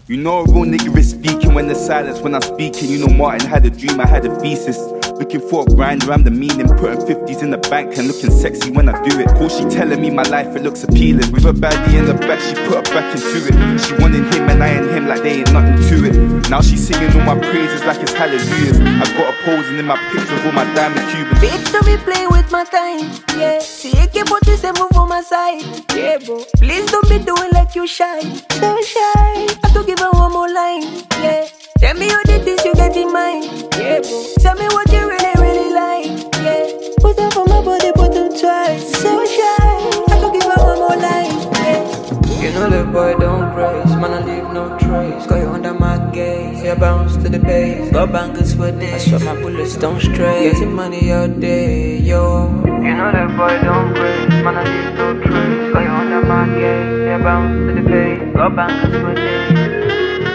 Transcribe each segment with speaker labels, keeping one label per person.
Speaker 1: You know a real nigga is speaking when there's silence when I'm speaking. You know Martin had a dream, I had a thesis. Looking for a grinder, I'm the meaning. Putting 50s in the bank and looking sexy when I do it. Cool, she telling me my life, it looks appealing. With a baddie in the back, she put her back into it. She wanted him and I and him like they ain't nothing to it. Now she's singing all my praises like it's hallelujahs. I got her posing in my pics with all my diamond Cubans.
Speaker 2: Bitch, don't be playing with my time, yeah. See, you can put this and move on my side, yeah, bro. Please don't be doing like you shy, so shy. I have to give her one more line, yeah. Tell me all the things you get in mind, yeah, bro. Tell me what you really, really like, yeah. Put up on my body, put them twice, so shy. I have to give her one more line, yeah.
Speaker 3: You know the boy don't praise, man, I leave no trace. Got you under my gaze, yeah, bounce to the base. Got bankers for this, I swear my bullets don't stray. Getting money all day, yo. You know the boy don't praise, man, I leave no trace. Got you under my gaze, yeah, bounce to the base. Got bankers for this.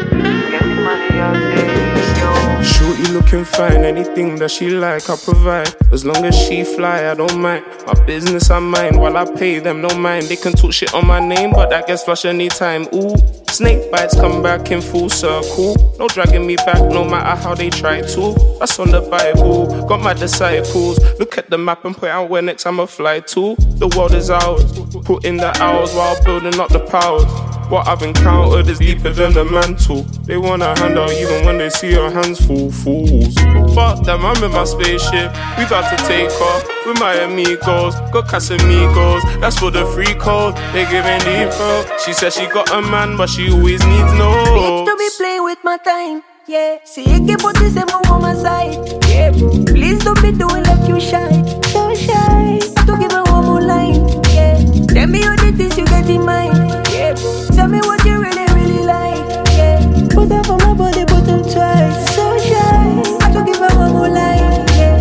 Speaker 3: Money out there, yo.
Speaker 4: Shorty looking fine, anything that she like, I provide. As long as she fly, I don't mind. My business I mind, while I pay them, no mind. They can talk shit on my name, but that gets flushed anytime. Ooh, snake bites come back in full circle. No dragging me back, no matter how they try to. That's on the Bible, got my disciples. Look at the map and point out where next I'ma fly to. The world is ours, put in the hours while building up the powers. What I've encountered is deeper than the mantle. They want a handout even when they see your hands full. Fools. Fuck them, I'm in my spaceship. We about to take off with my amigos. Got Casamigos, that's for the free code. They giving deep throat. She said she got a man, but she always needs notes.
Speaker 2: Bitch, don't be playing with my time, yeah. See, you can put this and move on my side, yeah, bro. Please don't be doing like you shy, so shy. I have to give her one more line, yeah. Tell me all the things you get in mind, yeah, bro. Tell me what you really, really like, yeah. Put up on my body, put them twice, so shy. I have to give her one more line, yeah.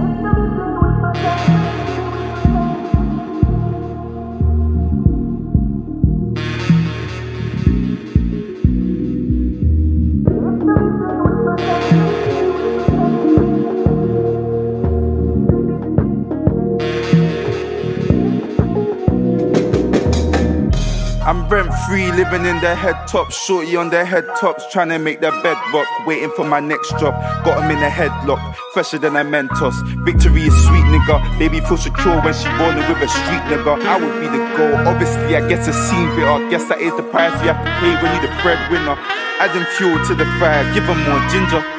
Speaker 1: I'm rent free, living in the head top. Shorty on the head tops, trying to make the bed rock. Waiting for my next drop, got him in a headlock. Fresher than a Mentos, victory is sweet nigga. Baby feel secure when she rolling with a street nigga. I would be the goal, obviously I guess a scene bitter. Guess that is the price you have to pay when you the breadwinner. Adding fuel to the fire, give 'em more ginger.